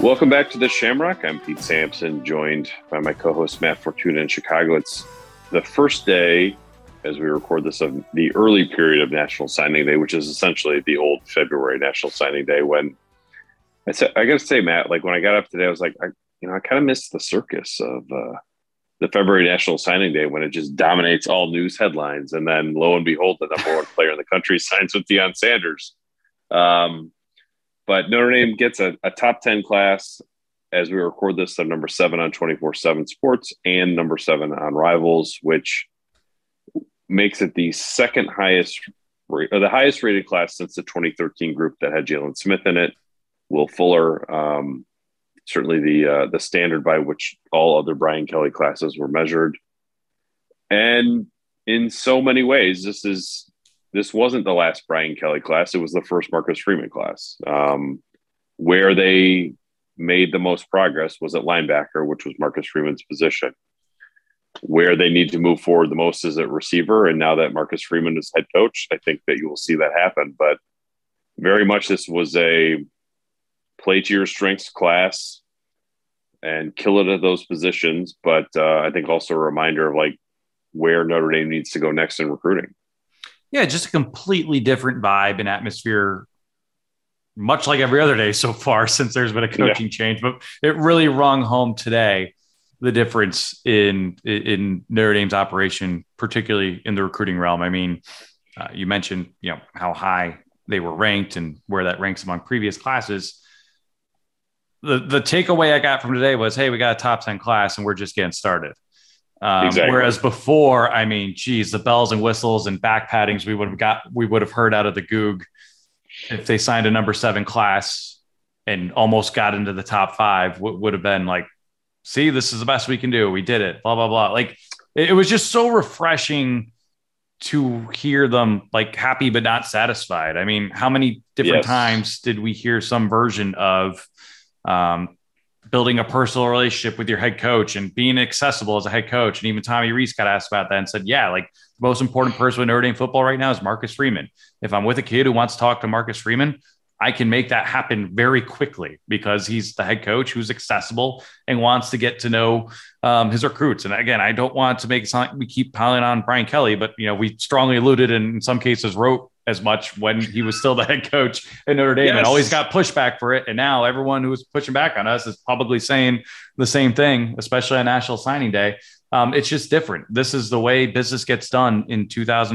Welcome back to the Shamrock. I'm Pete Sampson, joined by my co-host Matt Fortuna in Chicago. It's the first day, as we record this, of the early period of National Signing Day, which is essentially the old February National Signing Day. When I got to say, Matt, like when I got up today, I was like, I kind of missed the circus of the February National Signing Day when it just dominates all news headlines, and then lo and behold, the number one player in the country signs with Deion Sanders. But Notre Dame gets a top 10 class as we record this. They're number 7 on 24/7 Sports and number 7 on Rivals, which makes it the second highest or the highest rated class since the 2013 group that had Jalen Smith in it. Will Fuller, certainly the standard by which all other Brian Kelly classes were measured. And in so many ways, this wasn't the last Brian Kelly class. It was the first Marcus Freeman class. Where they made the most progress was at linebacker, which was Marcus Freeman's position. Where they need to move forward the most is at receiver. And now that Marcus Freeman is head coach, I think that you will see that happen. But very much this was a play to your strengths class and kill it at those positions. But I think also a reminder of like where Notre Dame needs to go next in recruiting. Yeah, just a completely different vibe and atmosphere, much like every other day so far since there's been a coaching change. But it really rung home today, the difference in Notre Dame's operation, particularly in the recruiting realm. I mean, you mentioned, how high they were ranked and where that ranks among previous classes. The takeaway I got from today was, hey, we got a top 10 class and we're just getting started. Exactly. Whereas before, I mean, geez, the bells and whistles and back paddings we would have heard out of the Goog if they signed a number 7 class and almost got into the top 5 would have been like, see, this is the best we can do. We did it, blah, blah, blah. Like it was just so refreshing to hear them like happy, but not satisfied. I mean, how many different times did we hear some version of, building a personal relationship with your head coach and being accessible as a head coach? And even Tommy Rees got asked about that and said, yeah, like the most important person in Notre Dame football right now is Marcus Freeman. If I'm with a kid who wants to talk to Marcus Freeman, I can make that happen very quickly because he's the head coach who's accessible and wants to get to know his recruits. And again, I don't want to make it sound like we keep piling on Brian Kelly, but we strongly alluded and in some cases wrote as much when he was still the head coach at Notre Dame and always got pushback for it. And now everyone who was pushing back on us is publicly saying the same thing, especially on National Signing Day. It's just different. This is the way business gets done in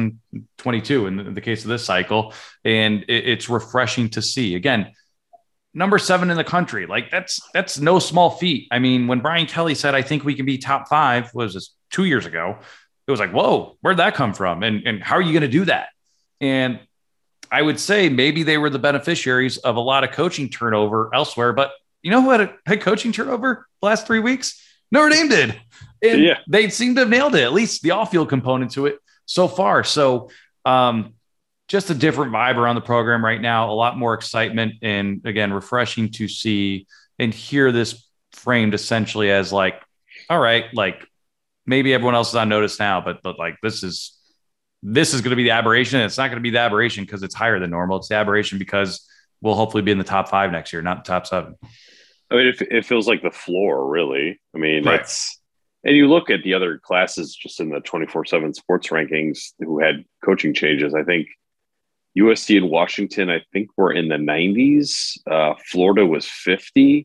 2022 in the case of this cycle. And it's refreshing to see. Again, number 7 in the country. Like that's no small feat. I mean, when Brian Kelly said, I think we can be top 5, was this 2 years ago? It was like, whoa, where'd that come from? And how are you going to do that? And I would say maybe they were the beneficiaries of a lot of coaching turnover elsewhere. But you know who had a head coaching turnover the last 3 weeks? Notre Dame did. And they seem to have nailed it, at least the off-field component to it so far. So just a different vibe around the program right now, a lot more excitement. And again, refreshing to see and hear this framed essentially as like, all right, like maybe everyone else is on notice now, but like this is going to be the aberration. And it's not going to be the aberration because it's higher than normal. It's the aberration because we'll hopefully be in the top 5 next year, not the top 7. I mean, it feels like the floor, really. I mean, and you look at the other classes just in the 24/7 Sports rankings who had coaching changes. I think USC and Washington, I think, were in the 90s. Florida was 50.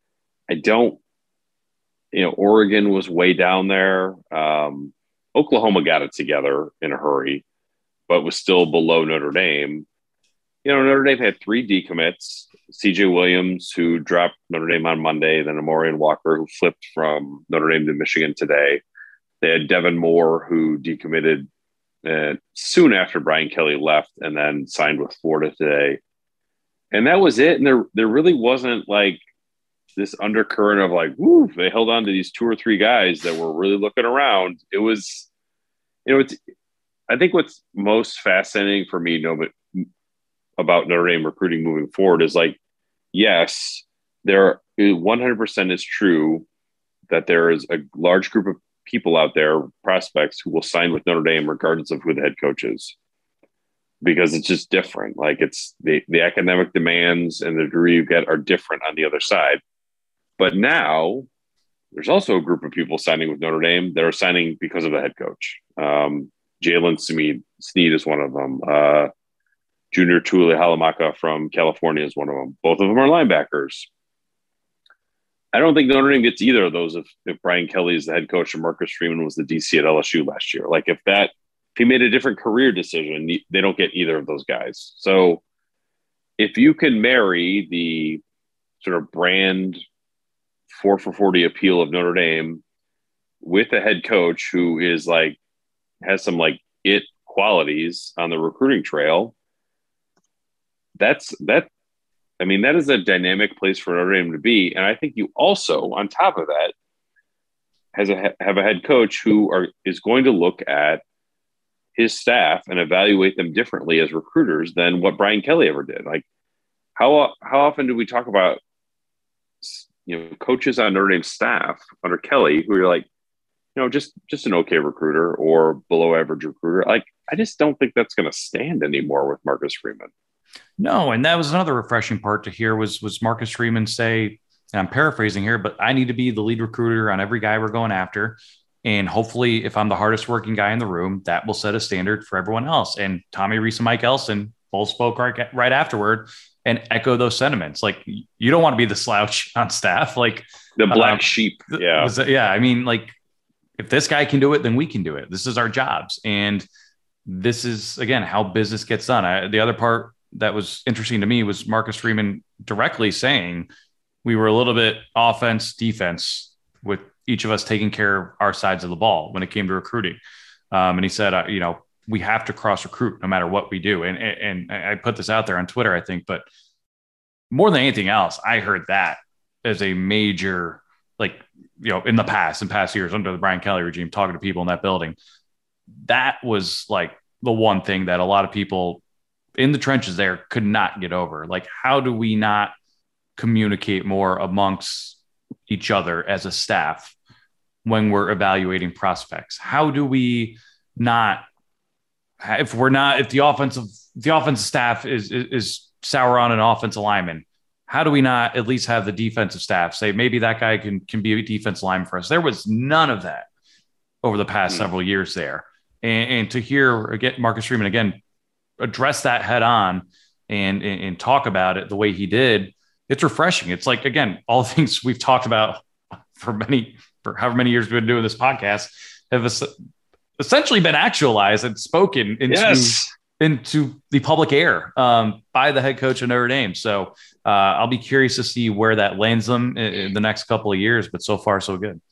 Oregon was way down there. Oklahoma got it together in a hurry, but was still below Notre Dame. Notre Dame had 3 decommits. CJ Williams, who dropped Notre Dame on Monday, then Amorian Walker, who flipped from Notre Dame to Michigan today. They had Devin Moore, who decommitted soon after Brian Kelly left and then signed with Florida today. And that was it. And there really wasn't like this undercurrent of like, woo, they held on to these 2 or 3 guys that were really looking around. It was, I think what's most fascinating for me, about Notre Dame recruiting moving forward is like, yes, there 100% is true that there is a large group of people out there, prospects, who will sign with Notre Dame regardless of who the head coach is, because it's just different. Like it's the academic demands and the degree you get are different on the other side. But now there's also a group of people signing with Notre Dame that are signing because of the head coach. Jalen Sneed is one of them. Junior Tuli Halamaka from California is one of them. Both of them are linebackers. I don't think Notre Dame gets either of those if Brian Kelly is the head coach and Marcus Freeman was the DC at LSU last year. Like if he made a different career decision, they don't get either of those guys. So if you can marry the sort of brand 4 for 40 appeal of Notre Dame with a head coach who is like, has some like it qualities on the recruiting trail, that is a dynamic place for Notre Dame to be. And I think you also, on top of that, have a head coach who is going to look at his staff and evaluate them differently as recruiters than what Brian Kelly ever did. Like how often do we talk about, coaches on Notre Dame staff under Kelly who are like, just an okay recruiter or below average recruiter. Like, I just don't think that's going to stand anymore with Marcus Freeman. No. And that was another refreshing part to hear was Marcus Freeman say, and I'm paraphrasing here, but I need to be the lead recruiter on every guy we're going after. And hopefully if I'm the hardest working guy in the room, that will set a standard for everyone else. And Tommy Rees and Mike Elston both spoke right afterward and echo those sentiments. Like, you don't want to be the slouch on staff. Like the black sheep. Yeah. Yeah. I mean, like, if this guy can do it, then we can do it. This is our jobs. And this is, again, how business gets done. The other part that was interesting to me was Marcus Freeman directly saying we were a little bit offense, defense, with each of us taking care of our sides of the ball when it came to recruiting. And he said, we have to cross recruit no matter what we do. And I put this out there on Twitter, I think, but more than anything else, I heard that as a major, in past years under the Brian Kelly regime, talking to people in that building, that was like the one thing that a lot of people in the trenches there could not get over. Like, how do we not communicate more amongst each other as a staff when we're evaluating prospects? How do we not, if the offensive staff is sour on an offensive lineman, how do we not at least have the defensive staff say, maybe that guy can be a defense lineman for us? There was none of that over the past several years there. And to hear again, Marcus Freeman again, address that head on and talk about it the way he did, it's refreshing. It's like, again, all the things we've talked about for however many years we've been doing this podcast have essentially been actualized and spoken into the public air by the head coach of Notre Dame. So I'll be curious to see where that lands them in the next couple of years, but so far so good.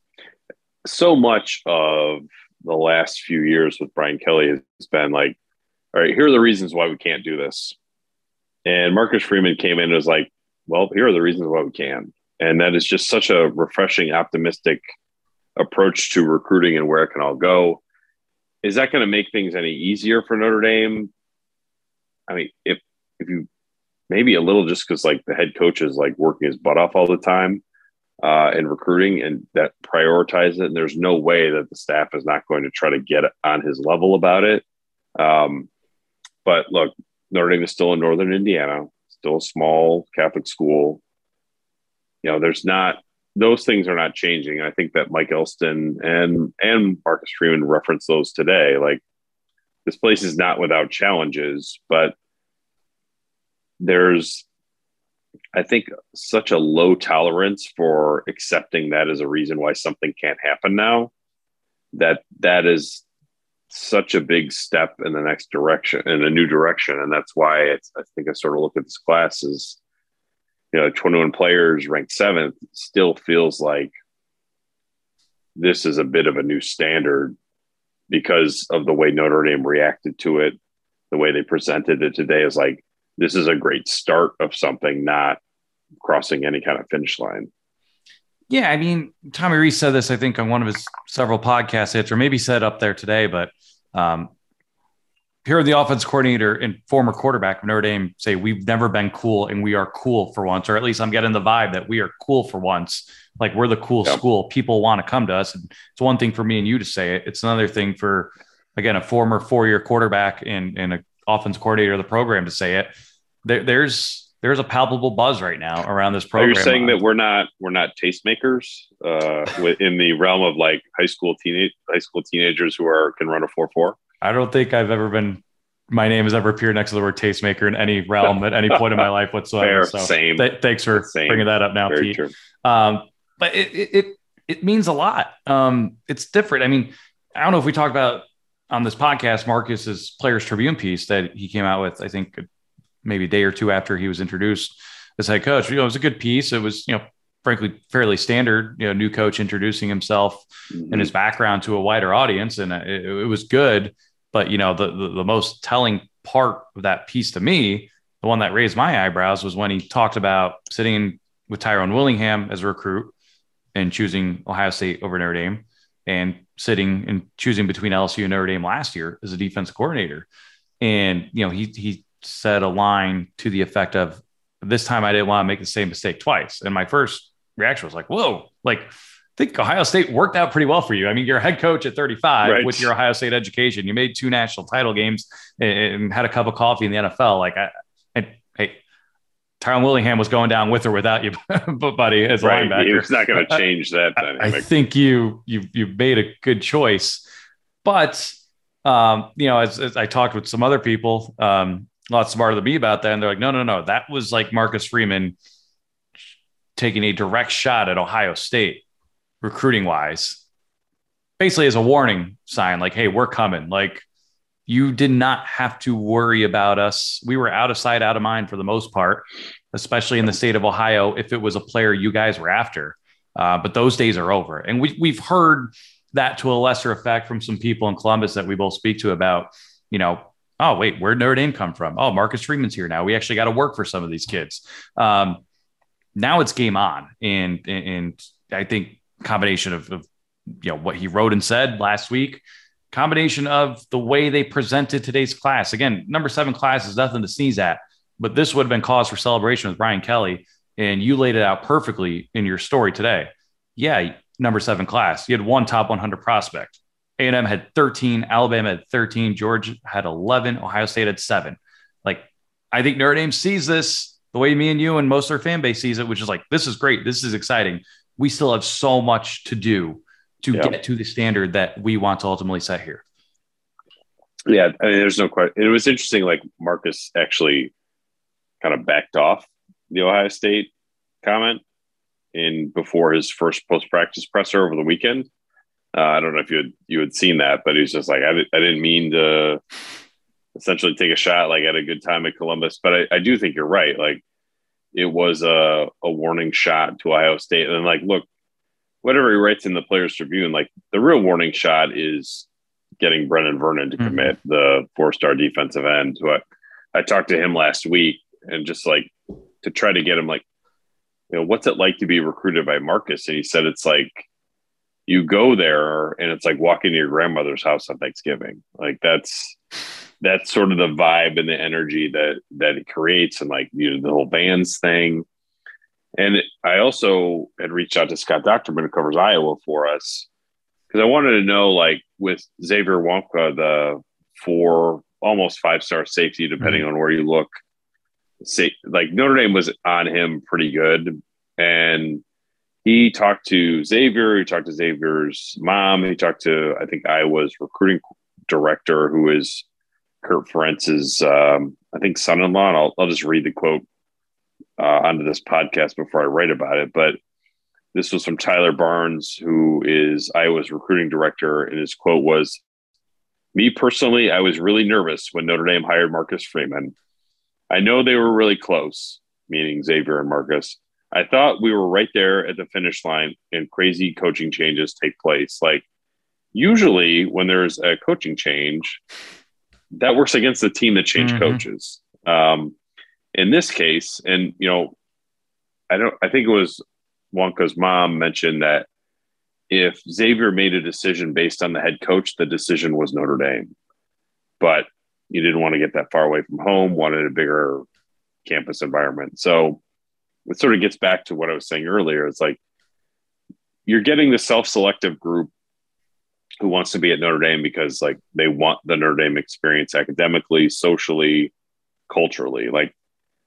So much of the last few years with Brian Kelly has been like, all right, here are the reasons why we can't do this. And Marcus Freeman came in and was like, well, here are the reasons why we can. And that is just such a refreshing, optimistic approach to recruiting and where it can all go. Is that going to make things any easier for Notre Dame? I mean, if you maybe a little, just because like the head coach is like working his butt off all the time in recruiting and that prioritize it. And there's no way that the staff is not going to try to get on his level about it. But look, Notre Dame is still in Northern Indiana, still a small Catholic school. Those things are not changing. I think that Mike Elston and Marcus Freeman referenced those today. Like, this place is not without challenges, but there's, I think, such a low tolerance for accepting that as a reason why something can't happen now, that is such a big step in the next direction, in a new direction. And that's why I think I sort of look at this class as, 21 players ranked 7th still feels like this is a bit of a new standard because of the way Notre Dame reacted to it. The way they presented it today is like, this is a great start of something, not crossing any kind of finish line. Yeah. I mean, Tommy Rees said this, I think, on one of his several podcast hits, or maybe said up there today, but here the offense coordinator and former quarterback of Notre Dame say, we've never been cool and we are cool for once, or at least I'm getting the vibe that we are cool for once. Like, we're the cool school. People want to come to us. And it's one thing for me and you to say it. It's another thing for, again, a former 4-year quarterback and an offense coordinator of the program to say it. There's there's a palpable buzz right now around this program. Are you saying that we're not tastemakers in the realm of like high school teenagers who can run a 4.4? I don't think I've ever been. My name has ever appeared next to the word tastemaker in any realm at any point in my life whatsoever. Fair, so same. Thanks for bringing that up now, Very Pete. True. But it means a lot. It's different. I mean, I don't know if we talked about on this podcast, Marcus's Players Tribune piece that he came out with, I think maybe a day or two after he was introduced as head coach. It was a good piece. It was, frankly, fairly standard, new coach introducing himself and his background to a wider audience. And it was good. But, the most telling part of that piece to me, the one that raised my eyebrows, was when he talked about sitting with Tyrone Willingham as a recruit and choosing Ohio State over Notre Dame, and sitting and choosing between LSU and Notre Dame last year as a defensive coordinator. And, he said a line to the effect of, this time I didn't want to make the same mistake twice. And my first reaction was like, whoa, I think Ohio State worked out pretty well for you. I mean, you're a head coach at 35 with your Ohio State education. You made 2 national title games and had a cup of coffee in the NFL. Hey, Tyrone Willingham was going down with or without you, buddy, as a linebacker. He was not going to change that dynamic. I think you made a good choice. But, as I talked with some other people, a lot smarter than me about that, and they're like, no. That was like Marcus Freeman taking a direct shot at Ohio State, recruiting wise, basically as a warning sign, like, hey, we're coming. Like, you did not have to worry about us. We were out of sight, out of mind for the most part, especially in the state of Ohio, if it was a player you guys were after. But those days are over. And we've heard that to a lesser effect from some people in Columbus that we both speak to about, oh, wait, where'd Notre Dame come from? Oh, Marcus Freeman's here now. We actually got to work for some of these kids. Now it's game on. And I think combination of what he wrote and said last week, combination of the way they presented today's class. Again, number 7 class is nothing to sneeze at, but this would have been cause for celebration with Brian Kelly. And you laid it out perfectly in your story today. Yeah, number 7 class. You had 1 top 100 prospect. A&M had 13, Alabama had 13, Georgia had 11, Ohio State had 7. I think Notre Dame sees this the way me and you and most of their fan base sees it, which is this is great. This is exciting. We still have so much to do to get to the standard that we want to ultimately set here. Yeah, I mean, there's no question. It was interesting, Marcus actually kind of backed off the Ohio State comment before his first post-practice presser over the weekend. I don't know if you had seen that, but he was just like, I didn't mean to essentially take a shot at a good time at Columbus. But I do think you're right. It was a warning shot to Ohio State. And then look, whatever he writes in the Players Tribune, the real warning shot is getting Brennan Vernon to commit, the 4-star defensive end. Who I talked to him last week, and just to try to get him what's it like to be recruited by Marcus? And he said, it's you go there and it's like walking to your grandmother's house on Thanksgiving. That's sort of the vibe and the energy that it creates, and the whole Vans thing. And I also had reached out to Scott Docterman, who covers Iowa for us, because I wanted to know, with Xavier Wonka, the 4, almost 5-star safety, depending on where you look, Notre Dame was on him pretty good. And he talked to Xavier, he talked to Xavier's mom, he talked to, I think, Iowa's recruiting director, who is Kurt Ferentz's, I think, son-in-law. And I'll just read the quote onto this podcast before I write about it. But this was from Tyler Barnes, who is Iowa's recruiting director. And his quote was, "Me personally, I was really nervous when Notre Dame hired Marcus Freeman. I know they were really close," meaning Xavier and Marcus. "I thought we were right there at the finish line and crazy coaching changes take place." Usually when there's a coaching change, that works against the team that changed coaches. In this case, and I think it was Wonka's mom mentioned that if Xavier made a decision based on the head coach, the decision was Notre Dame. But you didn't want to get that far away from home, wanted a bigger campus environment. So it sort of gets back to what I was saying earlier. It's you're getting the self-selective group who wants to be at Notre Dame because they want the Notre Dame experience academically, socially, culturally.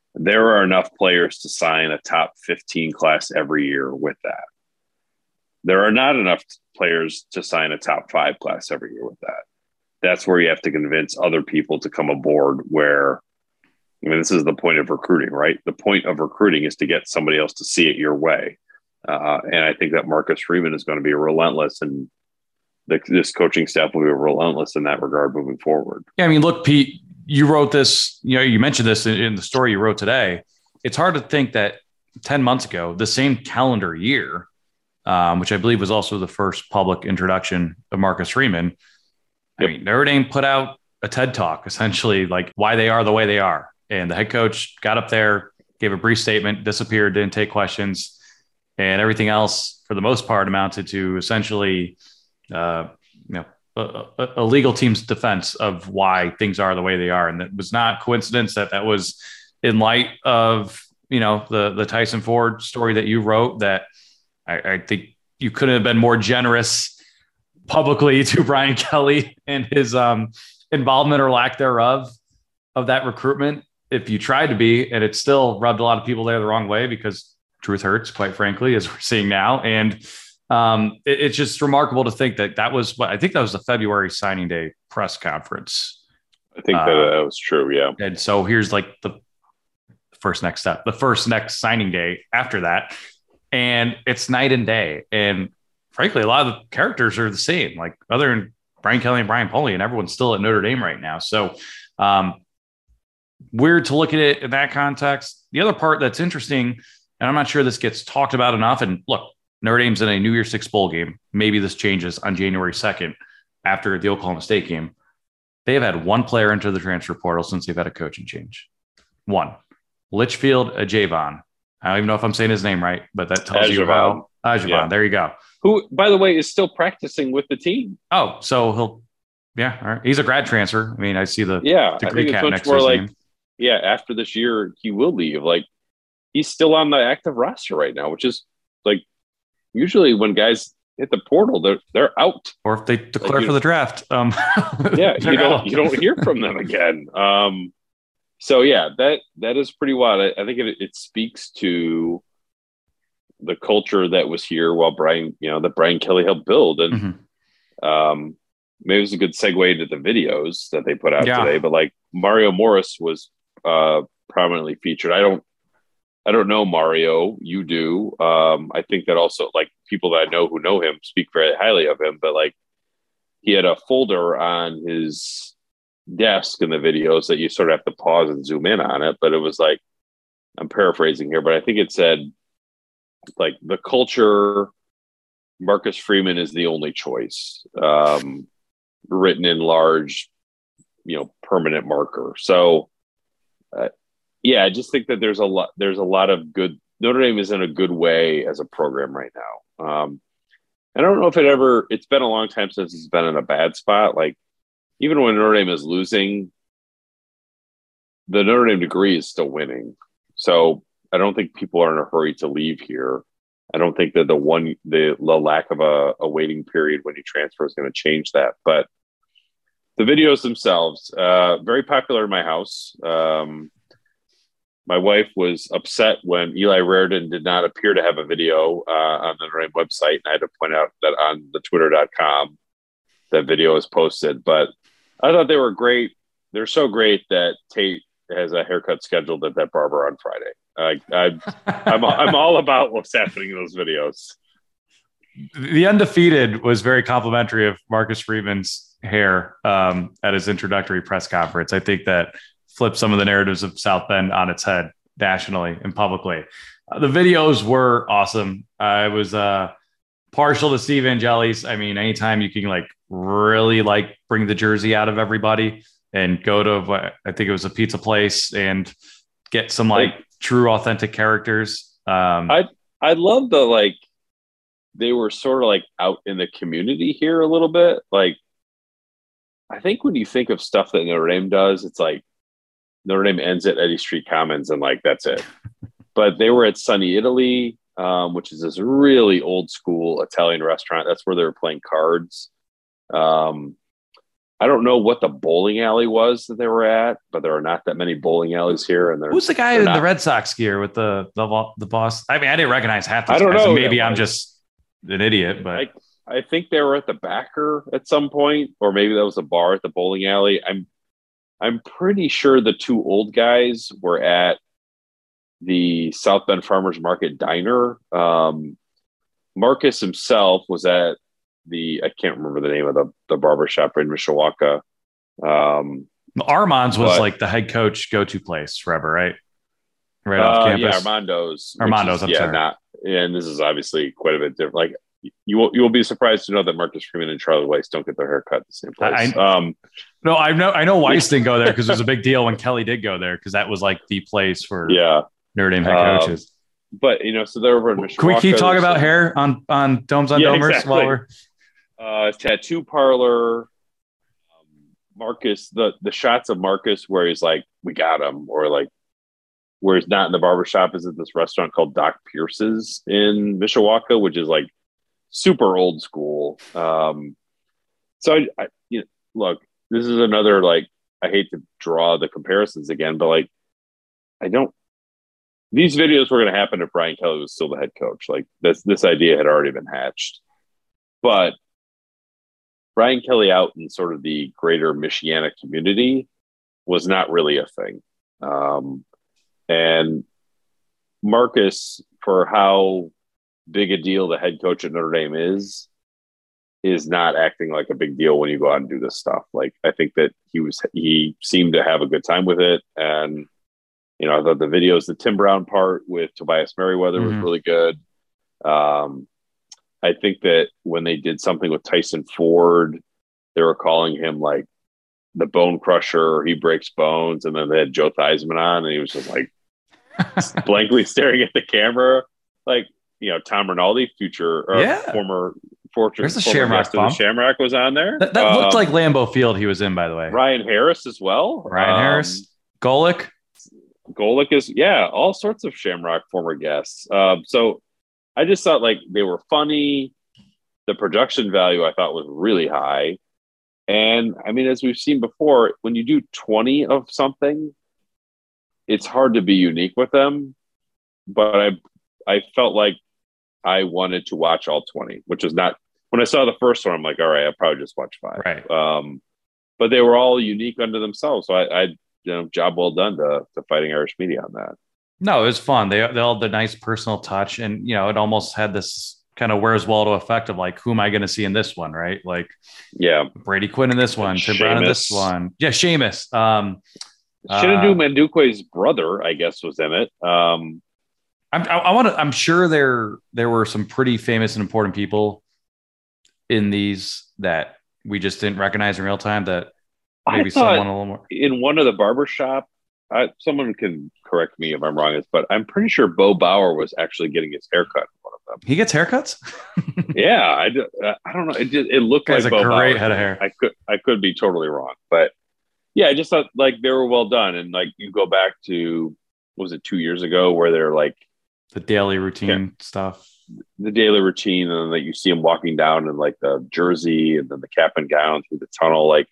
There are enough players to sign a top 15 class every year with that. There are not enough players to sign a top 5 class every year with that. That's where you have to convince other people to come aboard where, I mean, this is the point of recruiting, right? The point of recruiting is to get somebody else to see it your way. And I think that Marcus Freeman is going to be relentless, and this coaching staff will be relentless in that regard moving forward. Yeah, I mean, look, Pete, you wrote this, you mentioned this in the story you wrote today. It's hard to think that 10 months ago, the same calendar year, which I believe was also the first public introduction of Marcus Freeman. I mean, Notre Dame put out a TED Talk, essentially, like why they are the way they are. And the head coach got up there, gave a brief statement, disappeared, didn't take questions. And everything else, for the most part, amounted to essentially, a legal team's defense of why things are the way they are. And it was not coincidence that was in light of, the Tyson Ford story that you wrote, that I think you couldn't have been more generous publicly to Brian Kelly and his involvement or lack thereof of that recruitment if you tried to be. And it still rubbed a lot of people there the wrong way, because truth hurts, quite frankly, as we're seeing now. And it's just remarkable to think that was the February signing day press conference. I think that was true. Yeah. And so here's like the first next signing day after that. And it's night and day. And frankly, a lot of the characters are the same, like other than Brian Kelly and Brian Polian, and everyone's still at Notre Dame right now. So weird to look at it in that context. The other part that's interesting, and I'm not sure this gets talked about enough, and look, Notre Dame's in a New Year's Six bowl game. Maybe this changes on January 2nd after the Oklahoma State game. They have had one player enter the transfer portal since they've had a coaching change. One. Litchfield Ajavon. I don't even know if I'm saying his name right, but that tells you how. Ajavon, yeah. There you go. Who, by the way, is still practicing with the team. Oh, so all right. He's a grad transfer. I mean, I see the degree cap next to his name. Yeah, after this year, he will leave. Like, he's still on the active roster right now, which is like, usually when guys hit the portal, they're out. Or if they declare for the draft. You don't hear from them again. So yeah, that is pretty wild. I think it speaks to the culture that was here while that Brian Kelly helped build. And maybe it was a good segue into the videos that they put out today. But like Mario Morris was prominently featured. I don't know Mario. You do. I think that also, like, people that I know who know him speak very highly of him. But like, he had a folder on his desk in the videos that you sort of have to pause and zoom in on it. But it was like, I'm paraphrasing here, but I think it said, like, the culture, Marcus Freeman is the only choice, written in large, permanent marker. So, I just think that there's a lot of good. Notre Dame is in a good way as a program right now. I don't know if it's been a long time since it's been in a bad spot. Like, even when Notre Dame is losing, the Notre Dame degree is still winning. So I don't think people are in a hurry to leave here. I don't think that the lack of a waiting period when you transfer is going to change that. But the videos themselves, very popular in my house. My wife was upset when Eli Raridon did not appear to have a video on the Notre Dame website. And I had to point out that on the twitter.com, that video is posted. But I thought they were great. They're so great that Tate has a haircut scheduled at that barber on Friday. I'm all about what's happening in those videos. The Undefeated was very complimentary of Marcus Freeman's hair at his introductory press conference. I think that flipped some of the narratives of South Bend on its head nationally and publicly. The videos were awesome. I was partial to Steve Angelis. I mean, anytime you can really bring the jersey out of everybody and go to, I think it was a pizza place, and get some true authentic characters. I love they were sort of out in the community here a little bit. I think when you think of stuff that Notre Dame does, it's Notre Dame ends at Eddy Street Commons and that's it. But they were at Sunny Italy, which is this really old school Italian restaurant. That's where they were playing cards. I don't know what the bowling alley was that they were at, but there are not that many bowling alleys here. And who's the guy in the Red Sox gear with the boss? I mean, I didn't recognize half these I don't guys. know. Maybe I'm just an idiot, but I think they were at the backer at some point, or maybe that was a bar at the bowling alley. I'm pretty sure the two old guys were at the South Bend Farmers Market Diner. Marcus himself was at I can't remember the name of the barbershop in Mishawaka. Armand's was like the head coach go-to place forever, right? Right off campus. Yeah, Armando's. I'm sorry. And this is obviously quite a bit different. Like you will be surprised to know that Marcus Freeman and Charlie Weis don't get their hair cut at the same place. No, I know Weis didn't go there because it was a big deal when Kelly did go there because that was like the place for Notre Dame head coaches. But so they're over in Mishawaka. Can we keep talking about hair on Domes on Domers exactly. while we're tattoo parlor? Marcus, the shots of Marcus where he's like, we got him, or like where he's not in the barbershop is at this restaurant called Doc Pierce's in Mishawaka, which is like super old school. So I look, this is another, like, I hate to draw the comparisons again, but like, these videos were going to happen if Brian Kelly was still the head coach. Like this idea had already been hatched, but Brian Kelly out in sort of the greater Michiana community was not really a thing. And Marcus, for how big a deal the head coach at Notre Dame is not acting like a big deal when you go out and do this stuff. Like, I think that he seemed to have a good time with it. And, I thought the videos, the Tim Brown part with Tobias Merriweather was really good. I think that when they did something with Tyson Ford, they were calling him like the bone crusher, he breaks bones. And then they had Joe Theismann on and he was just like blankly staring at the camera. Like, Tom Rinaldi, former There's the Shamrock the Shamrock was on there. That looked like Lambeau Field he was in, by the way. Ryan Harris as well. Harris. Golick is, all sorts of Shamrock former guests. So I just thought like they were funny. The production value I thought was really high. And I mean, as we've seen before, when you do 20 of something, it's hard to be unique with them. But I felt like I wanted to watch all 20, which is not, when I saw the first one, I'm like, all right, I'll probably just watch 5. Right. But they were all unique unto themselves. So I job well done to Fighting Irish Media on that. No, it was fun. They all had the nice personal touch, and it almost had this kind of Where's Waldo effect of like, who am I going to see in this one, right? Like, Brady Quinn in this one, Tim Brown in this one, Seamus. Shenandoah Mandukwe's brother, I guess, was in it. I'm sure there were some pretty famous and important people in these that we just didn't recognize in real time. That maybe someone a little more in one of the barbershop. Someone can correct me if I'm wrong, but I'm pretty sure Bo Bauer was actually getting his haircut in one of them. He gets haircuts? Yeah, I don't know. It looked like a Bo great Bauer. Head of hair. I could be totally wrong, but yeah, I just thought like they were well done. And like you go back to, was it 2 years ago where they're like the daily routine stuff, the daily routine, and then like you see them walking down in like the jersey and then the cap and gown through the tunnel, like.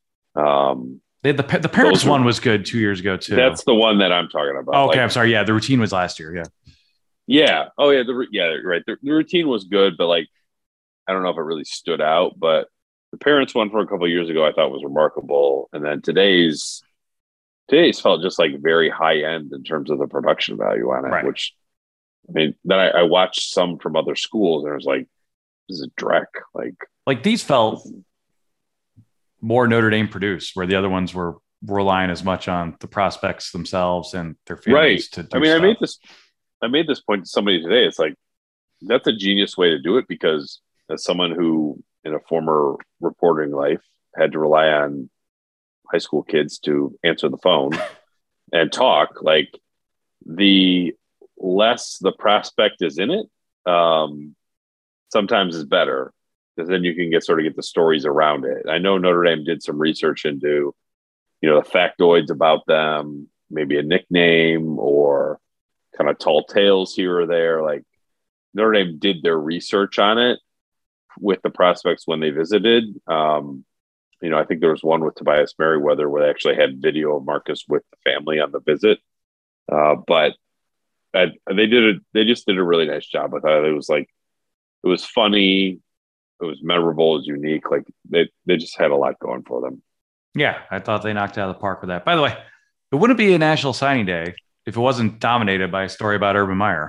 The parents one was good 2 years ago too. That's the one that I'm talking about. Oh, okay, I'm sorry. Yeah, the routine was last year. Yeah. Oh yeah. Right. The routine was good, but like I don't know if it really stood out. But the parents one from a couple of years ago I thought was remarkable, and then today's felt just like very high end in terms of the production value on it. Right. Which I mean, then I watched some from other schools, and I was like, this is Drek. Like these felt more Notre Dame produced, where the other ones were relying as much on the prospects themselves and their families to do stuff. I made this point to somebody today. It's like, that's a genius way to do it, because as someone who in a former reporting life had to rely on high school kids to answer the phone and talk, like the less the prospect is in it, sometimes is better, because then you can get the stories around it. I know Notre Dame did some research into, the factoids about them, maybe a nickname or kind of tall tales here or there. Like Notre Dame did their research on it with the prospects when they visited. I think there was one with Tobias Merriweather where they actually had video of Marcus with the family on the visit. But they just did a really nice job. I thought it was funny, it was memorable, it was unique. Like they just had a lot going for them. Yeah, I thought they knocked it out of the park with that. By the way, it wouldn't be a National Signing Day if it wasn't dominated by a story about Urban Meyer.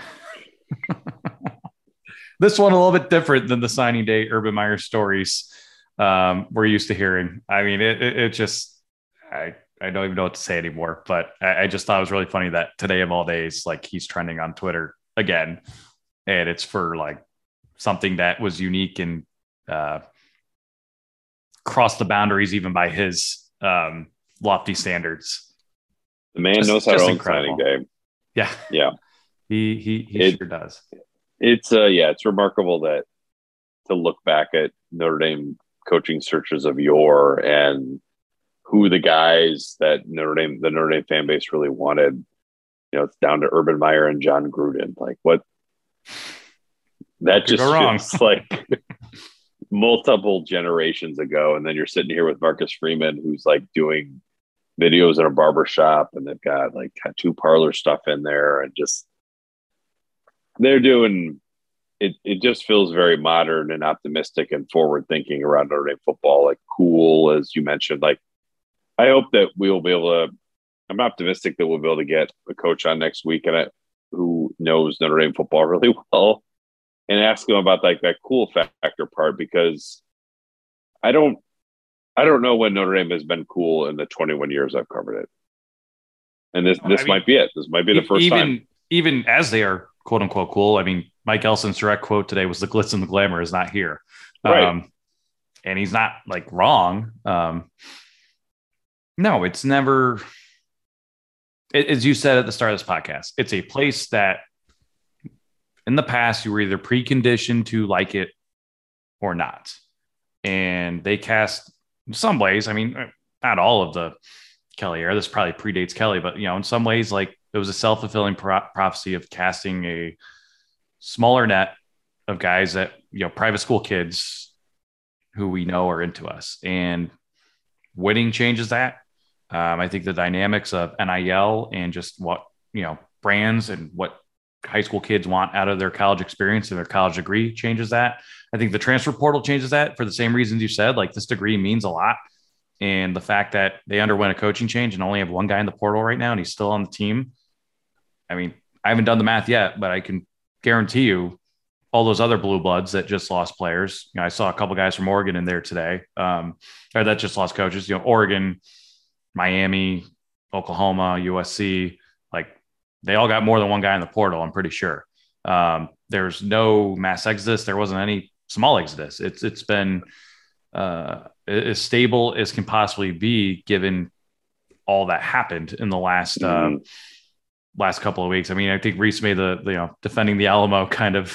This one a little bit different than the signing day Urban Meyer stories we're used to hearing. I mean, it just, I don't even know what to say anymore, but I just thought it was really funny that today of all days, like he's trending on Twitter again, and it's for like something that was unique and crossed the boundaries even by his lofty standards. The man knows how to own signing day. Yeah. Yeah. He sure does. It's remarkable that to look back at Notre Dame coaching searches of yore and who the guys that the Notre Dame fan base really wanted. It's down to Urban Meyer and John Gruden. Like what? That just feels like multiple generations ago. And then you're sitting here with Marcus Freeman, who's like doing videos in a barber shop, and they've got like tattoo parlor stuff in there, and just they're doing it. It just feels very modern and optimistic and forward thinking around Notre Dame football. Like cool, as you mentioned. Like I hope that we will be able to. I'm optimistic that we'll be able to get a coach on next week who knows Notre Dame football really well, and ask him about like that cool factor part, because I don't know when Notre Dame has been cool in the 21 years I've covered it. And this might be it. This might be the first time. Even as they are quote unquote cool. I mean, Mike Elson's direct quote today was the glitz and the glamour is not here. Right. And he's not like wrong. No, it's never, as you said at the start of this podcast, it's a place that in the past you were either preconditioned to like it or not. And they cast in some ways, I mean, not all of the Kelly era, this probably predates Kelly, but in some ways, like it was a self-fulfilling prophecy of casting a smaller net of guys that, private school kids who we know are into us, and winning changes that. I think the dynamics of NIL and just what, brands and what high school kids want out of their college experience and their college degree changes that. I think the transfer portal changes that for the same reasons you said. Like this degree means a lot. And the fact that they underwent a coaching change and only have one guy in the portal right now and he's still on the team. I mean, I haven't done the math yet, but I can guarantee you all those other blue bloods that just lost players. I saw a couple guys from Oregon in there today, or that just lost coaches, Oregon, Miami, Oklahoma, USC, like they all got more than one guy in the portal. I'm pretty sure. There's no mass exodus. There wasn't any small exodus. It's been as stable as can possibly be given all that happened in the last couple of weeks. I mean, I think Reese made the defending the Alamo kind of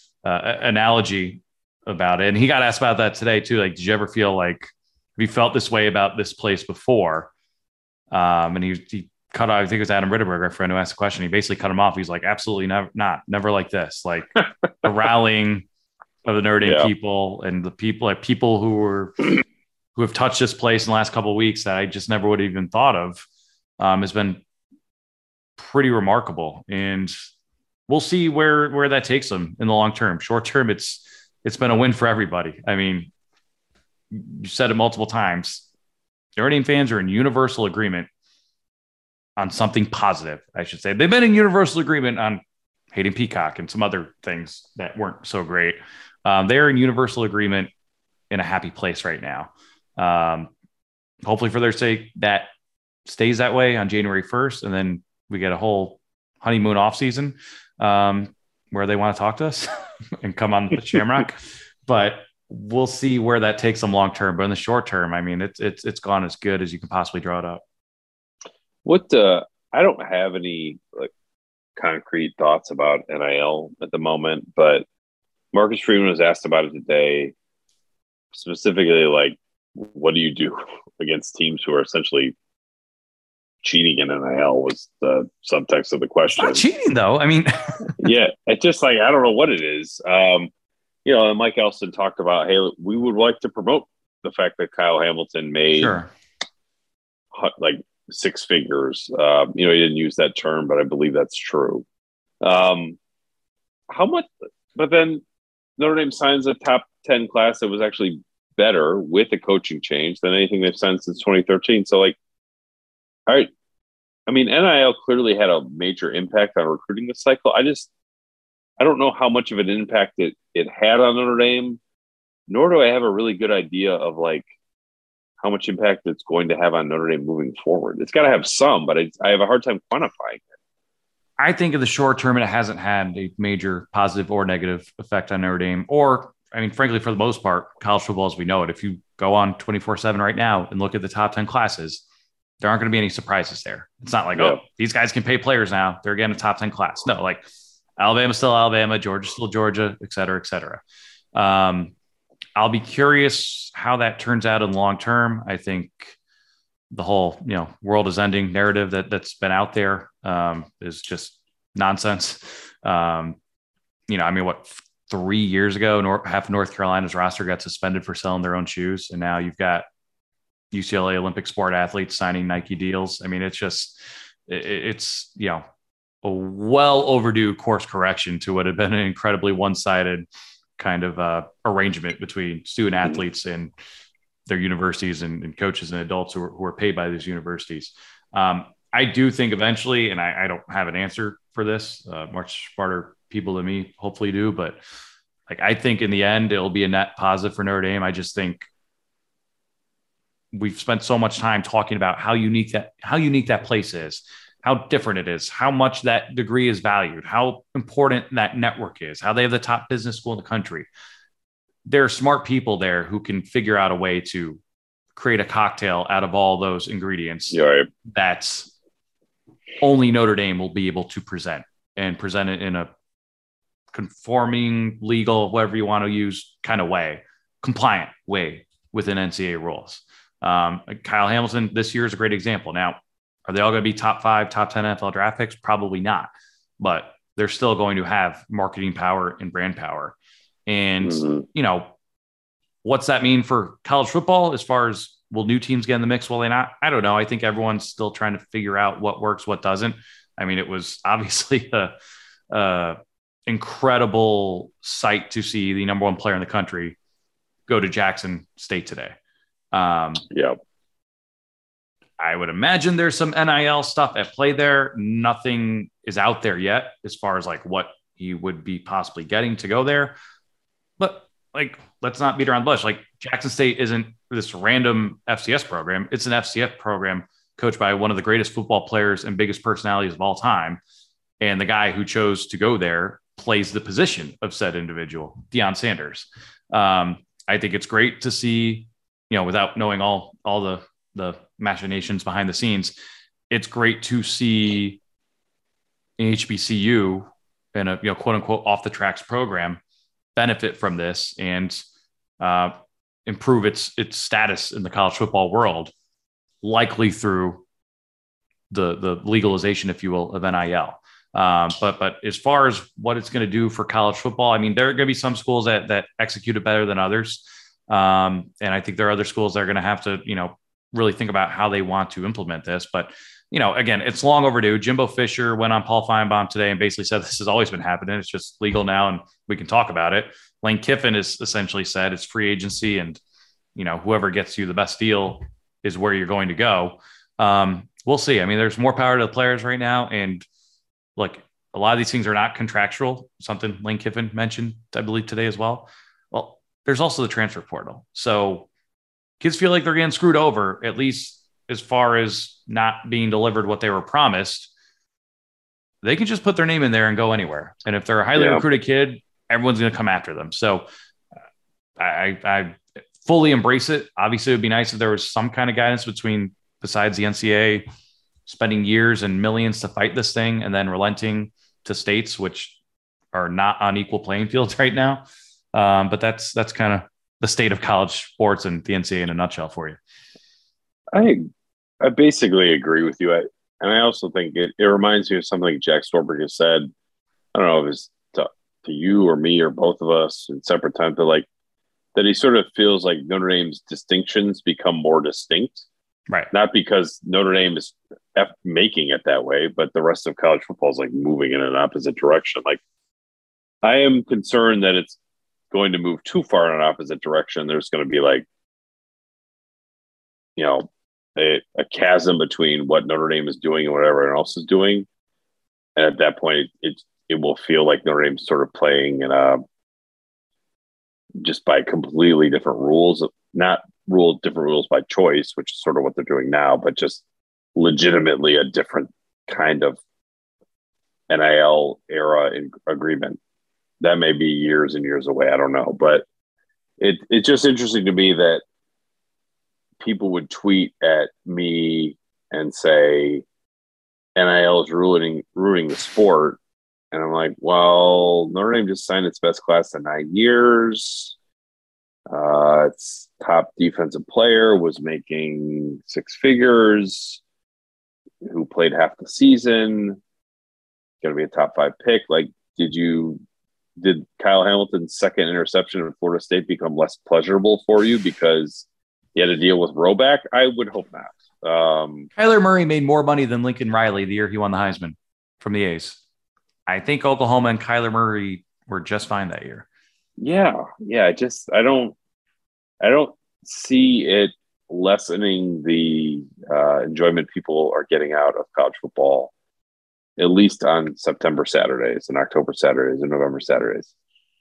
analogy about it, and he got asked about that today too. Like, did you ever feel like have you felt this way about this place before? And he cut off. I think it was Adam Ritterberg, our friend, who asked the question. He basically cut him off. He's like, absolutely never like this. Like the rallying of the Notre Dame people and the people who have touched this place in the last couple of weeks that I just never would have even thought of has been pretty remarkable. And we'll see where that takes them in the long term. Short term, it's been a win for everybody. I mean, you said it multiple times. Notre Dame fans are in universal agreement on something positive, I should say. They've been in universal agreement on hating Peacock and some other things that weren't so great. They're in universal agreement in a happy place right now. Hopefully for their sake, that stays that way on January 1st. And then we get a whole honeymoon off season where they want to talk to us and come on the Shamrock. But we'll see where that takes them long term. But in the short term, I mean, it's gone as good as you can possibly draw it up. I don't have any like concrete thoughts about NIL at the moment, but Marcus Freeman was asked about it today, specifically like, what do you do against teams who are essentially cheating in NIL was the subtext of the question. It's not cheating though. I mean, yeah, it's just like, I don't know what it is. And Mike Elston talked about, hey, we would like to promote the fact that Kyle Hamilton made Sure. like six figures. He didn't use that term, but I believe that's true. How much? But then Notre Dame signs a top 10 class that was actually better with a coaching change than anything they've signed since 2013. So, all right. I mean, NIL clearly had a major impact on recruiting this cycle. I don't know how much of an impact it had on Notre Dame, nor do I have a really good idea of how much impact it's going to have on Notre Dame moving forward. It's got to have some, but I have a hard time quantifying it. I think in the short term, it hasn't had a major positive or negative effect on Notre Dame. Or, I mean, frankly, for the most part, college football as we know it, if you go on 24/7 right now and look at the top 10 classes, there aren't going to be any surprises there. It's not oh, these guys can pay players now. They're getting a top 10 class. No, Alabama's still Alabama, Georgia's still Georgia, et cetera, et cetera. I'll be curious how that turns out in long term. I think the whole, world is ending narrative that's been out there is just nonsense. 3 years ago, half of North Carolina's roster got suspended for selling their own shoes. And now you've got UCLA Olympic sport athletes signing Nike deals. I mean, it's a well overdue course correction to what had been an incredibly one-sided kind of arrangement between student athletes and their universities and coaches and adults who are paid by these universities. I do think eventually, and I don't have an answer for this, much smarter people than me hopefully do, but I think in the end, it'll be a net positive for Notre Dame. I just think we've spent so much time talking about how unique that place is, how different it is, how much that degree is valued, how important that network is, how they have the top business school in the country. There are smart people there who can figure out a way to create a cocktail out of all those ingredients that only Notre Dame will be able to present it in a conforming, legal, whatever you want to use kind of way, compliant way within NCAA rules. Kyle Hamilton this year is a great example. Now, are they all going to be top 5, top 10 NFL draft picks? Probably not, but they're still going to have marketing power and brand power. And, what's that mean for college football as far as will new teams get in the mix? Will they not? I don't know. I think everyone's still trying to figure out what works, what doesn't. I mean, it was obviously a incredible sight to see the number one player in the country go to Jackson State today. I would imagine there's some NIL stuff at play there. Nothing is out there yet as far as what he would be possibly getting to go there. But let's not beat around the bush. Jackson State isn't this random FCS program. It's an FCS program coached by one of the greatest football players and biggest personalities of all time. And the guy who chose to go there plays the position of said individual, Deion Sanders. I think it's great to see, without knowing all the machinations behind the scenes, it's great to see an HBCU and a quote unquote off the tracks program benefit from this and improve its status in the college football world, likely through the legalization, if you will, of NIL. But as far as what it's going to do for college football, I mean, there are going to be some schools that execute it better than others. And I think there are other schools that are going to have to, really think about how they want to implement this. But, again, it's long overdue. Jimbo Fisher went on Paul Feinbaum today and basically said this has always been happening. It's just legal now and we can talk about it. Lane Kiffin has essentially said it's free agency and, whoever gets you the best deal is where you're going to go. We'll see. I mean, there's more power to the players right now. And look, a lot of these things are not contractual, something Lane Kiffin mentioned, I believe, today as well. Well, there's also the transfer portal. So kids feel like they're getting screwed over, at least as far as not being delivered what they were promised. They can just put their name in there and go anywhere. And if they're a highly recruited kid, everyone's going to come after them. So I fully embrace it. Obviously, it would be nice if there was some kind of guidance besides the NCAA spending years and millions to fight this thing and then relenting to states which are not on equal playing fields right now. But that's kind of the state of college sports and the NCAA in a nutshell for you. I basically agree with you. And I also think it reminds me of something Jack Storberg has said. I don't know if it's to you or me or both of us in separate times, but that he sort of feels like Notre Dame's distinctions become more distinct. Right. Not because Notre Dame is making it that way, but the rest of college football is like moving in an opposite direction. Like, I am concerned that it's going to move too far in an opposite direction. There's going to be like, you know, a chasm between what Notre Dame is doing and what everyone else is doing. And at that point, it will feel like Notre Dame's sort of playing in just by completely different rules, not different rules by choice, which is sort of what they're doing now, but just legitimately a different kind of NIL era agreement. That may be years and years away. I don't know, but it's just interesting to me that people would tweet at me and say NIL is ruining the sport. And I'm like, well, Notre Dame just signed its best class in 9 years. Its top defensive player was making six figures, who played half the season, going to be a top 5 pick. Like, did Kyle Hamilton's second interception at Florida State become less pleasurable for you because he had to deal with Roback? I would hope not. Kyler Murray made more money than Lincoln Riley the year he won the Heisman from the A's. I think Oklahoma and Kyler Murray were just fine that year. Yeah. I don't see it lessening the enjoyment people are getting out of college football, at least on September Saturdays and October Saturdays and November Saturdays.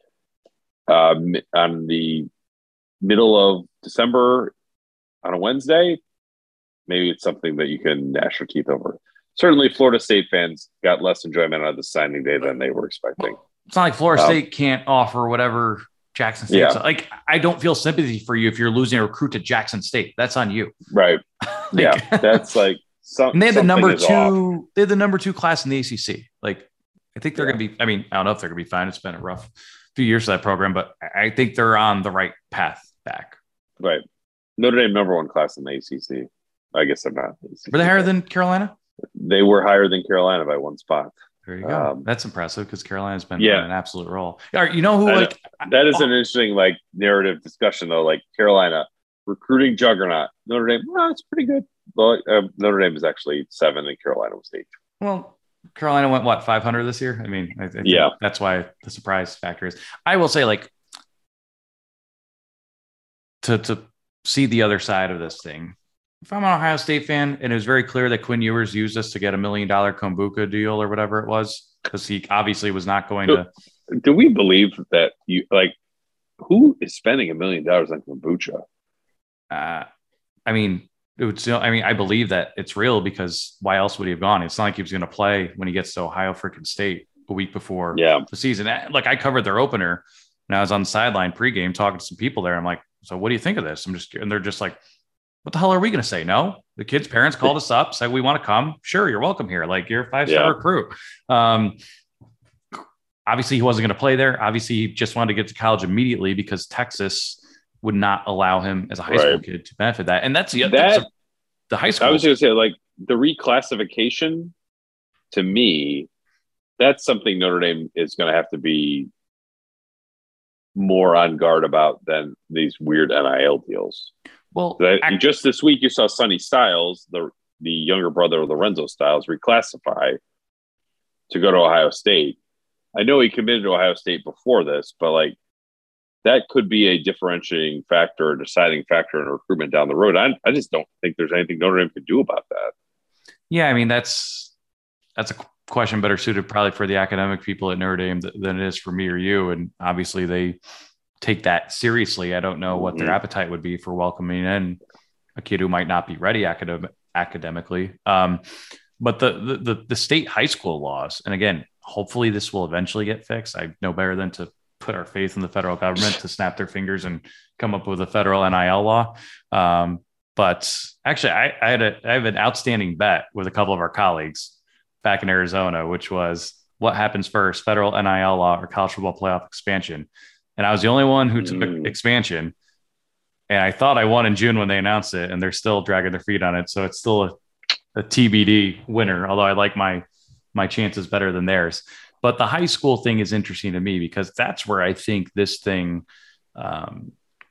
On the middle of December on a Wednesday, maybe it's something that you can gnash your teeth over. Certainly, Florida State fans got less enjoyment out of the signing day than they were expecting. It's not like Florida State can't offer whatever Jackson State. Yeah. Like, I don't feel sympathy for you if you're losing a recruit to Jackson State. That's on you. Right. Yeah. That's like something. And they had the number two. They had the number 2 class in the ACC. Like, I think they're going to be. I mean, I don't know if they're going to be fine. It's been a rough few years for that program, but I think they're on the right path back. Right. Notre Dame number 1 class in the ACC. I guess they're not. Were they higher than Carolina? They were higher than Carolina by 1 spot. There you go. That's impressive because Carolina's been on an absolute roll. You know who? That is an interesting narrative discussion though. Like, Carolina recruiting juggernaut. Notre Dame, well, it's pretty good. Well, Notre Dame is actually 7 and Carolina was 8. Well, Carolina went 500 this year. I mean, I think that's why the surprise factor is. I will say, like, to see the other side of this thing. If I'm an Ohio State fan, and it was very clear that Quinn Ewers used this to get $1 million Kombucha deal or whatever it was, because he obviously was not going to. Do we believe that who is spending $1 million on kombucha? I mean, I believe that it's real, because why else would he have gone? It's not like he was going to play when he gets to Ohio freaking State a week before the season. Like, I covered their opener, and I was on the sideline pregame talking to some people there. I'm like, so what do you think of this? And they're just like, what the hell are we going to say? No, the kid's parents called us up, said, we want to come. Sure. You're welcome here. Like, you're a 5-star recruit. Obviously he wasn't going to play there. Obviously he just wanted to get to college immediately because Texas would not allow him as a high school kid to benefit that. And that's the high school. I was going to say, like, the reclassification, to me, that's something Notre Dame is going to have to be more on guard about than these weird NIL deals. Well, just this week you saw Sonny Styles, the younger brother of Lorenzo Styles, reclassify to go to Ohio State. I know he committed to Ohio State before this, but like, that could be a differentiating factor, deciding factor in recruitment down the road. I just don't think there's anything Notre Dame could do about that. Yeah, I mean, that's a question better suited probably for the academic people at Notre Dame than it is for me or you. And obviously they take that seriously. I don't know what their appetite would be for welcoming in a kid who might not be ready academically. But the state high school laws, and again, hopefully this will eventually get fixed. I know better than to put our faith in the federal government to snap their fingers and come up with a federal NIL law. But actually I have an outstanding bet with a couple of our colleagues back in Arizona, which was what happens first, federal NIL law or college football playoff expansion. And I was the only one who took expansion. And I thought I won in June when they announced it, and they're still dragging their feet on it. So it's still a TBD winner, although I like my chances better than theirs. But the high school thing is interesting to me because that's where I think this thing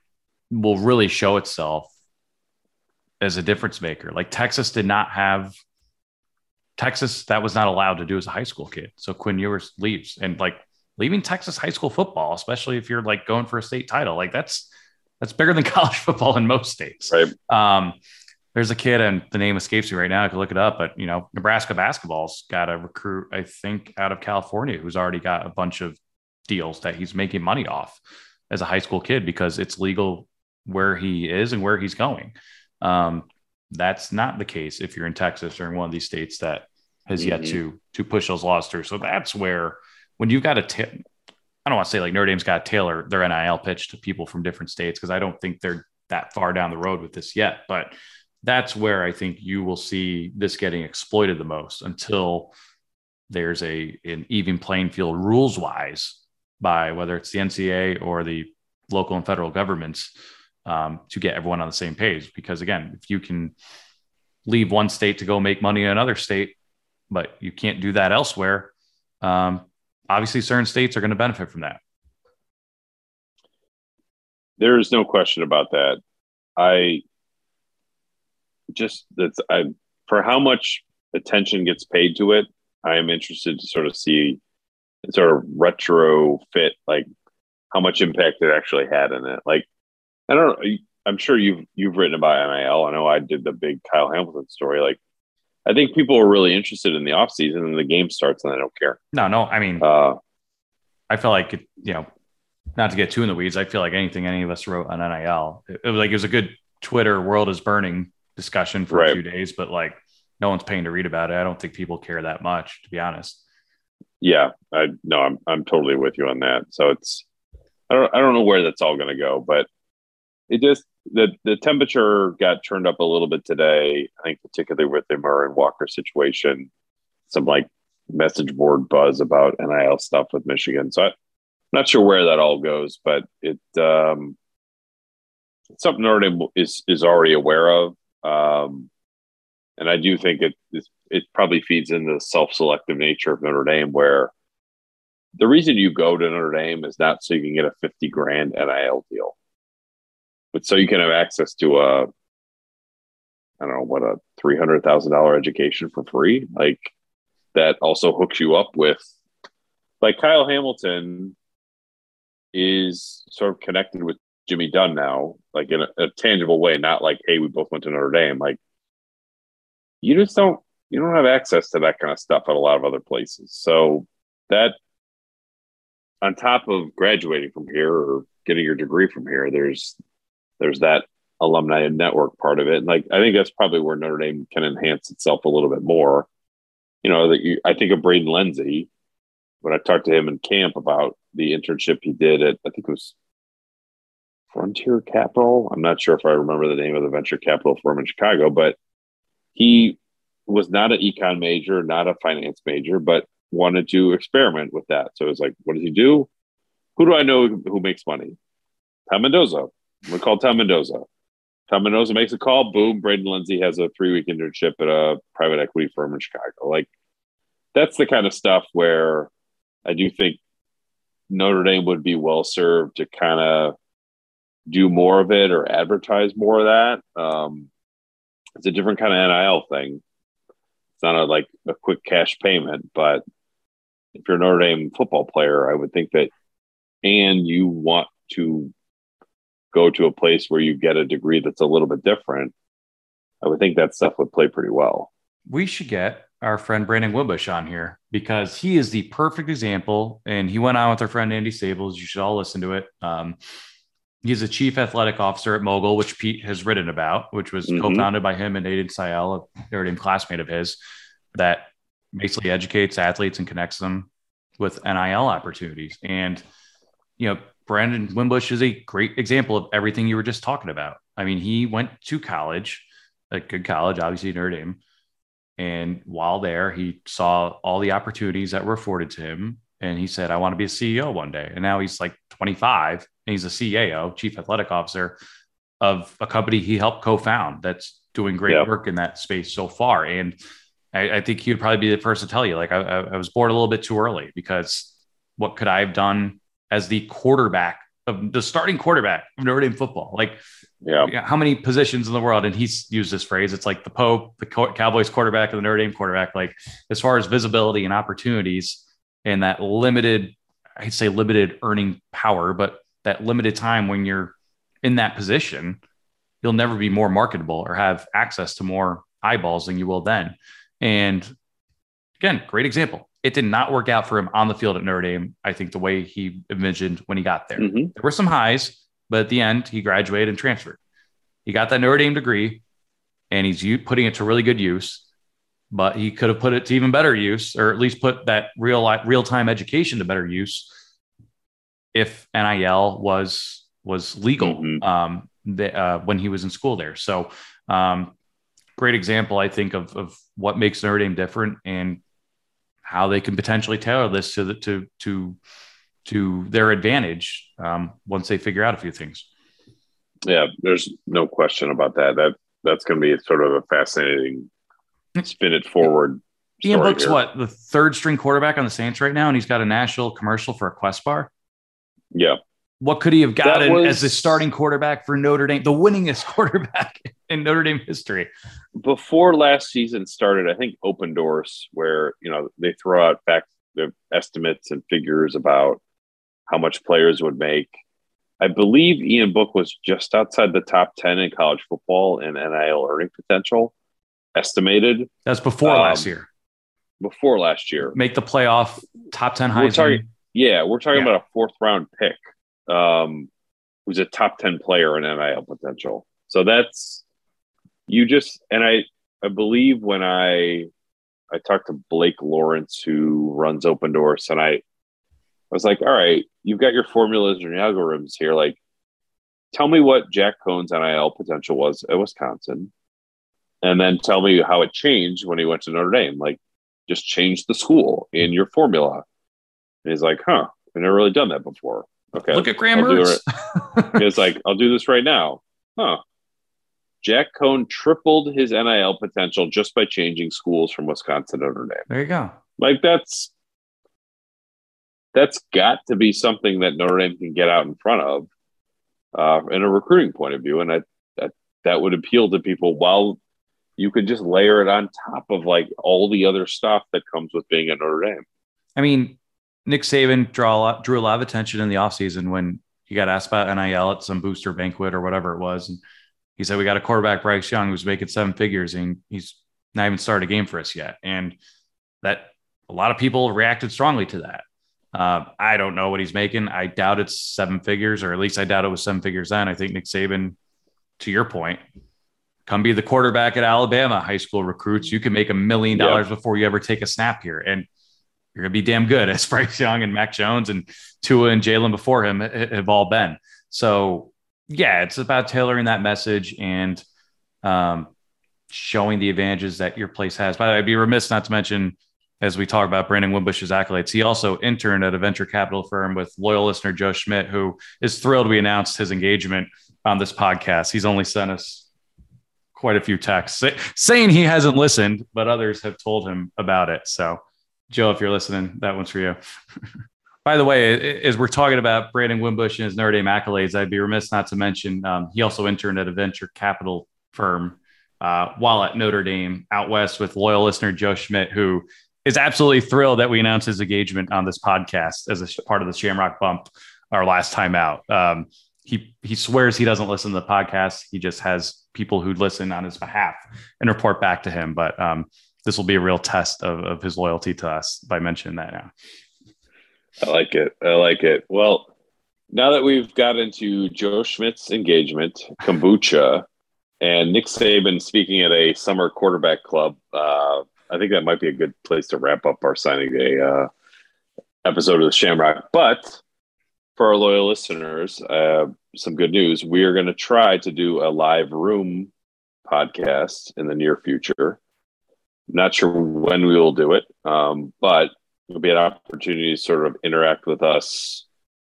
will really show itself as a difference maker. Like Texas that was not allowed to do as a high school kid. So Quinn Ewers leaves, and like leaving Texas high school football, especially if you're like going for a state title, like that's bigger than college football in most states. Right. There's a kid, and the name escapes me right now. I could look it up, but Nebraska basketball's got a recruit, I think, out of California who's already got a bunch of deals that he's making money off as a high school kid because it's legal where he is and where he's going. That's not the case if you're in Texas or in one of these states that has yet to push those laws through. So that's where, when you've got I don't want to say like Notre Dame's got to tailor their NIL pitch to people from different states, because I don't think they're that far down the road with this yet. But that's where I think you will see this getting exploited the most until there's an even playing field rules wise by whether it's the NCAA or the local and federal governments to get everyone on the same page. Because again, if you can leave one state to go make money in another state, but you can't do that elsewhere, obviously certain states are going to benefit from that. There is no question about that. For how much attention gets paid to it, I am interested to sort of see, sort of retrofit, like how much impact it actually had in it. Like, I don't know. I'm sure you've written about NIL. I know I did the big Kyle Hamilton story. Like, I think people are really interested in the offseason, and the game starts and they don't care. No. I mean, I feel like, not to get too in the weeds, I feel like anything any of us wrote on NIL, it was a good Twitter world is burning discussion for a few days, but like no one's paying to read about it. I don't think people care that much, to be honest. Yeah, I'm totally with you on that. So I don't know where that's all going to go, but it just, the temperature got turned up a little bit today. I think particularly with the Murray Walker situation, some like message board buzz about NIL stuff with Michigan. So I'm not sure where that all goes, but it's something Notre Dame is already aware of. And I do think it probably feeds into the self-selective nature of Notre Dame, where the reason you go to Notre Dame is not so you can get a $50,000 NIL deal, but so you can have access to a $300,000 education for free. Like, that also hooks you up with, like, Kyle Hamilton is sort of connected with Jimmy Dunn now, like in a tangible way, not like, hey, we both went to Notre Dame. Like, you don't have access to that kind of stuff at a lot of other places. So that, on top of graduating from here or getting your degree from here, there's that alumni network part of it. And like, I think that's probably where Notre Dame can enhance itself a little bit more. I think of Braden Lenzy when I talked to him in camp about the internship he did at, I think it was Frontier Capital. I'm not sure if I remember the name of the venture capital firm in Chicago, but he was not an econ major, not a finance major, but wanted to experiment with that. So it was like, what does he do? Who do I know who makes money? Tom Mendoza. I'm going to call Tom Mendoza. Tom Mendoza makes a call. Boom. Braden Lenzy has a 3-week internship at a private equity firm in Chicago. Like, that's the kind of stuff where I do think Notre Dame would be well served to kind of do more of it or advertise more of that. It's a different kind of NIL thing. It's not a quick cash payment, but if you're a Notre Dame football player, I would think that, and you want to go to a place where you get a degree that's a little bit different, I would think that stuff would play pretty well. We should get our friend Brandon Wimbush on here, because he is the perfect example. And he went on with our friend Andy Stables. You should all listen to it. He's a chief athletic officer at Mogul, which Pete has written about, which was co-founded by him and Aiden Sayel, a Notre Dame classmate of his, that basically educates athletes and connects them with NIL opportunities. And, Brandon Wimbush is a great example of everything you were just talking about. I mean, he went to college, a good college, obviously Notre Dame. And while there, he saw all the opportunities that were afforded to him. And he said, I want to be a CEO one day. And now he's like 25 and he's a CAO, chief athletic officer of a company he helped co-found that's doing great work in that space so far. And I think he would probably be the first to tell you, like, I was bored a little bit too early, because what could I have done as the quarterback of the starting quarterback of Notre Dame football. Like, how many positions in the world? And he's used this phrase. It's like the Pope, the Cowboys quarterback, and the Notre Dame quarterback. Like, as far as visibility and opportunities and that limited, I'd say limited earning power, but that limited time when you're in that position, you'll never be more marketable or have access to more eyeballs than you will then. And again, great example. It did not work out for him on the field at Notre Dame, I think, the way he envisioned when he got there. There were some highs, but at the end, he graduated and transferred. He got that Notre Dame degree, and he's putting it to really good use, but he could have put it to even better use, or at least put that real-time education to better use if NIL was legal when he was in school there. So great example, I think, of what makes Notre Dame different and how they can potentially tailor this to their advantage once they figure out a few things. Yeah, there's no question about that. That's going to be sort of a fascinating spin it forward. Ian Book's what, the third string quarterback on the Saints right now, and he's got a national commercial for a Quest bar. Yeah. What could he have gotten as the starting quarterback for Notre Dame, the winningest quarterback in Notre Dame history? Before last season started, I think Open Doors, where they throw out the estimates and figures about how much players would make. I believe Ian Book was just outside the top 10 in college football in NIL earning potential, estimated. That's before last year. Before last year. Make the playoff, top 10 Heisman. We're talking about a fourth round pick. Who's a top 10 player in NIL potential. So that's I believe when I talked to Blake Lawrence, who runs Open Doors, and I was like, all right, you've got your formulas and your algorithms here. Like, tell me what Jack Cohn's NIL potential was at Wisconsin. And then tell me how it changed when he went to Notre Dame. Like, just change the school in your formula. And he's like, I've never really done that before. Okay. Look at Graham Mertz. It's like, I'll do this right now. Jack Cohn tripled his NIL potential just by changing schools from Wisconsin to Notre Dame. There you go. Like, that's got to be something that Notre Dame can get out in front of in a recruiting point of view. And that would appeal to people, while you could just layer it on top of like all the other stuff that comes with being at Notre Dame. I mean, Nick Saban drew a lot of attention in the offseason when he got asked about NIL at some booster banquet or whatever it was. And he said, we got a quarterback, Bryce Young, who's making 7 figures, and he's not even started a game for us yet. And that a lot of people reacted strongly to that. I don't know what he's making. I doubt it's 7 figures, or at least I doubt it was 7 figures then. I think Nick Saban, to your point, come be the quarterback at Alabama high school recruits. You can make $1 million before you ever take a snap here. And you're going to be damn good, as Bryce Young and Mac Jones and Tua and Jalen before him have all been. So, yeah, it's about tailoring that message and showing the advantages that your place has. By the way, I'd be remiss not to mention, as we talk about Brandon Wimbush's accolades, he also interned at a venture capital firm with loyal listener Joe Schmidt, who is thrilled we announced his engagement on this podcast. He's only sent us quite a few texts saying he hasn't listened, but others have told him about it. So, Joe, if you're listening, that one's for you. By the way, as we're talking about Brandon Wimbush and his Notre Dame accolades, I'd be remiss not to mention he also interned at a venture capital firm while at Notre Dame out west with loyal listener Joe Schmidt, who is absolutely thrilled that we announced his engagement on this podcast as a part of the Shamrock Bump our last time out. He swears he doesn't listen to the podcast. He just has people who listen on his behalf and report back to him. But this will be a real test of his loyalty to us by mentioning that now. I like it. Well, now that we've got into Joe Schmidt's engagement, kombucha, and Nick Saban speaking at a summer quarterback club, I think that might be a good place to wrap up our signing day episode of the Shamrock. But for our loyal listeners, some good news. We are going to try to do a live room podcast in the near future. Not sure when we will do it, but it'll be an opportunity to sort of interact with us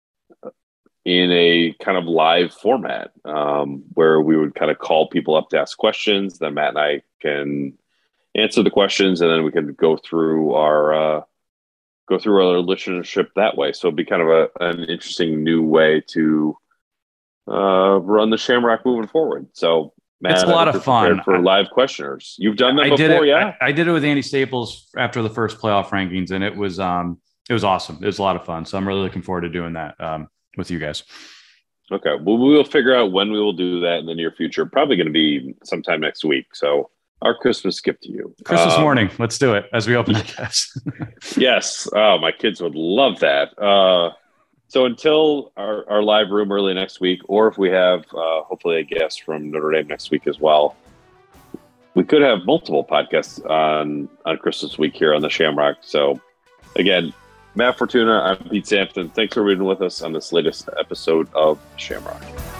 in a kind of live format where we would kind of call people up to ask questions. Then Matt and I can answer the questions, and then we can go through our go through our listenership that way. So it'd be kind of an interesting new way to run the Shamrock moving forward. So Matt, it's a lot of fun for live questioners. You've done that before, yeah? I did it with Andy Staples after the first playoff rankings, and it was awesome. It was a lot of fun. So I'm really looking forward to doing that with you guys. Okay. Well, we will figure out when we will do that in the near future. Probably going to be sometime next week. So our Christmas gift to you. Christmas morning. Let's do it as we open the guest. Yes. Oh, my kids would love that. So until our live room early next week, or if we have hopefully a guest from Notre Dame next week as well, we could have multiple podcasts on Christmas week here on the Shamrock. So again, Matt Fortuna, I'm Pete Sampson. Thanks for being with us on this latest episode of Shamrock.